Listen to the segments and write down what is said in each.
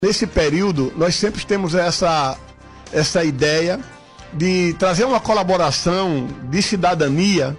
Nesse período, nós sempre temos essa ideia de trazer uma colaboração de cidadania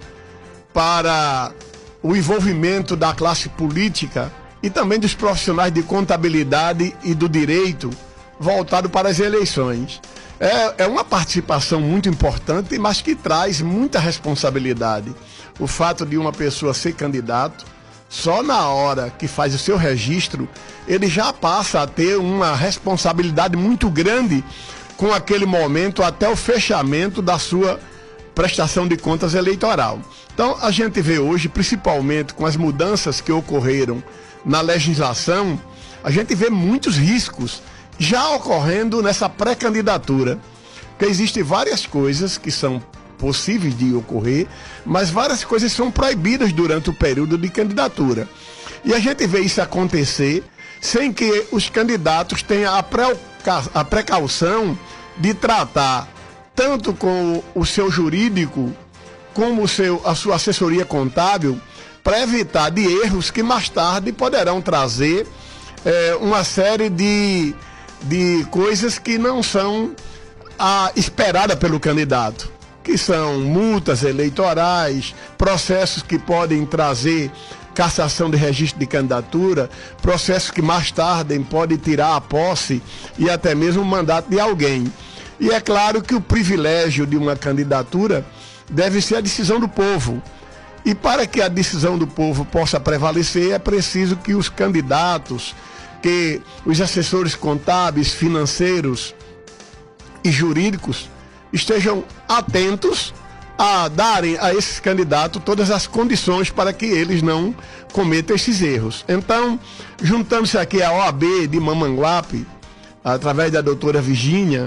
para o envolvimento da classe política e também dos profissionais de contabilidade e do direito voltado para as eleições. É uma participação muito importante, mas que traz muita responsabilidade. O fato de uma pessoa ser candidato, só na hora que faz o seu registro, ele já passa a ter uma responsabilidade muito grande com aquele momento até o fechamento da sua prestação de contas eleitoral. Então, a gente vê hoje, principalmente com as mudanças que ocorreram na legislação, a gente vê muitos riscos já ocorrendo nessa pré-candidatura, porque existem várias coisas que são possíveis de ocorrer, mas várias coisas são proibidas durante o período de candidatura. E a gente vê isso acontecer sem que os candidatos tenham a precaução de tratar tanto com o seu jurídico como a sua assessoria contábil para evitar de erros que mais tarde poderão trazer uma série de coisas que não são esperadas pelo candidato, que são multas eleitorais, processos que podem trazer cassação de registro de candidatura, processos que mais tarde podem tirar a posse e até mesmo o mandato de alguém. E é claro que o privilégio de uma candidatura deve ser a decisão do povo. E para que a decisão do povo possa prevalecer, é preciso que os candidatos, que os assessores contábeis, financeiros e jurídicos estejam atentos a darem a esses candidatos todas as condições para que eles não cometam esses erros. Então, juntando-se aqui a OAB de Mamanguape, através da doutora Virgínia,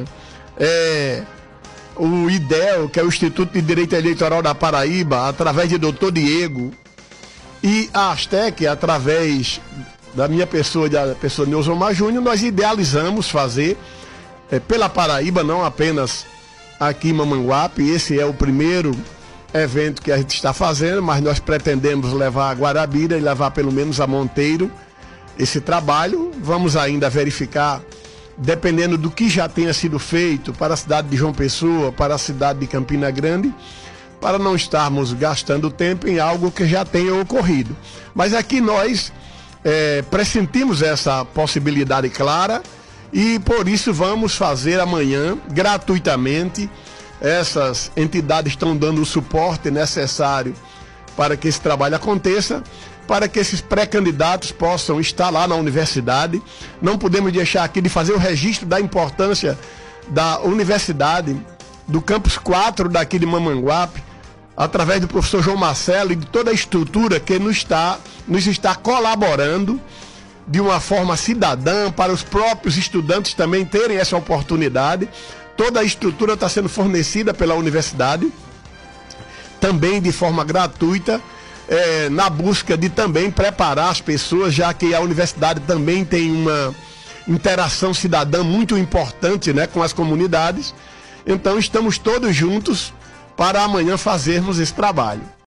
o IDEL, que é o Instituto de Direito Eleitoral da Paraíba, através de doutor Diego, e a ASTEC, através da minha pessoa, da pessoa Neusomar Júnior, nós idealizamos fazer pela Paraíba, não apenas aqui em Mamanguape. Esse é o primeiro evento que a gente está fazendo, mas nós pretendemos levar a Guarabira e levar pelo menos a Monteiro esse trabalho. Vamos ainda verificar, dependendo do que já tenha sido feito para a cidade de João Pessoa, para a cidade de Campina Grande, para não estarmos gastando tempo em algo que já tenha ocorrido. Mas aqui nós pressentimos essa possibilidade clara e por isso vamos fazer amanhã gratuitamente. Essas entidades estão dando o suporte necessário para que esse trabalho aconteça, para que esses pré-candidatos possam estar lá na universidade. Não podemos deixar aqui de fazer o registro da importância da universidade, do campus 4 daqui de Mamanguape, através do professor João Marcelo e de toda a estrutura que nos está colaborando de uma forma cidadã, para os próprios estudantes também terem essa oportunidade. Toda a estrutura está sendo fornecida pela universidade, também de forma gratuita, na busca de também preparar as pessoas, já que a universidade também tem uma interação cidadã muito importante, né, com as comunidades. Então estamos todos juntos para amanhã fazermos esse trabalho.